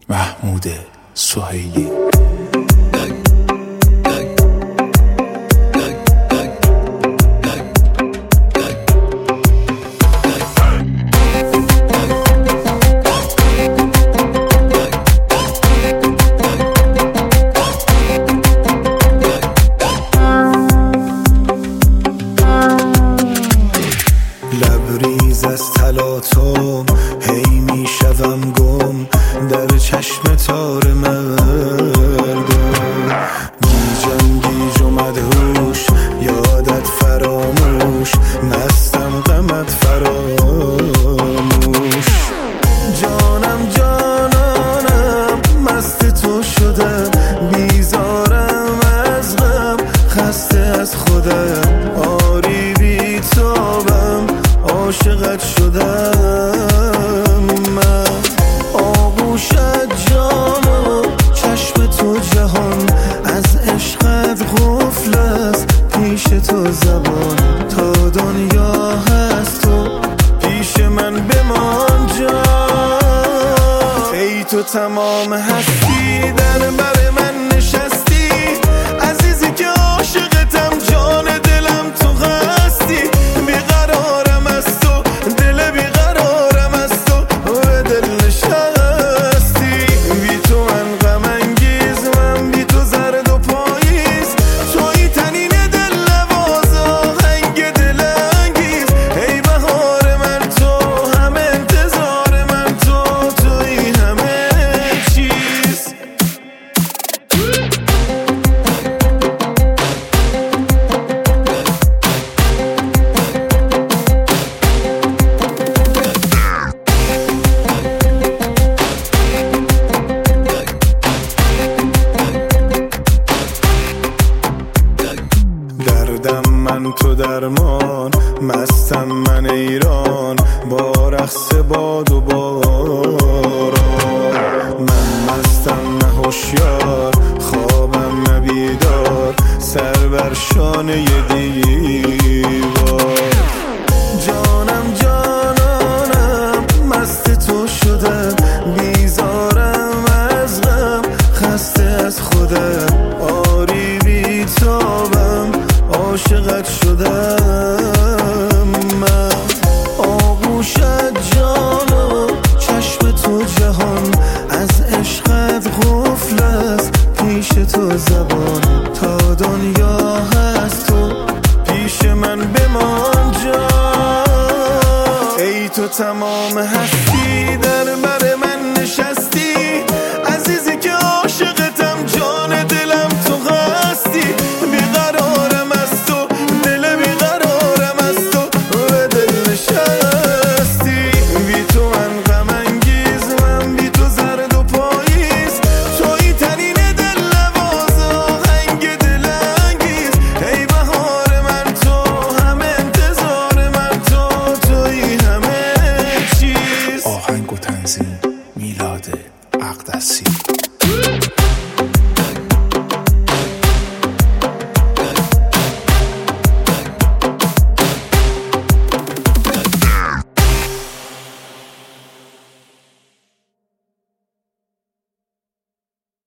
محمود سهیلی. لبریز از تلاطم هی میشوم گم در چشم تار مردم، گیجم گیج و مدهوش، یادت فراموش، مستم غمت فراموش. جانم جانانم مست تو شدم، بیزارم از غم، خسته از خودم، آری بی تابم، عاشقت شدم من. آغوشت جان و چشم تو جهان، از عشقت غفل است پیش تو زبان. تا دنیا هست تو پیش من بمان جان. ای تو تمام هستی در بر من نشستی، عزیزی که عاشقتم، جان دلم تو هستی. بیقرارم از تو، دل بیقرارم از تو، به دل نشستی. بی تو من غم انگیز، من بی تو زرد و پاییز، توی تنین دل نواز، آهنگ دل انگیز. ای بهار من تو، همه انتظار من تو، توی همه چیز. دردم من تو درمان، مستم من ایران، با رقص باد و باران. من مستم نه هوشیار، خوابم نه بیدار، سر بر شانه دیوار. جانم جانانم مست تو شدم، بیزارم از غم، خسته از خودم، آری بی تابم، عاشق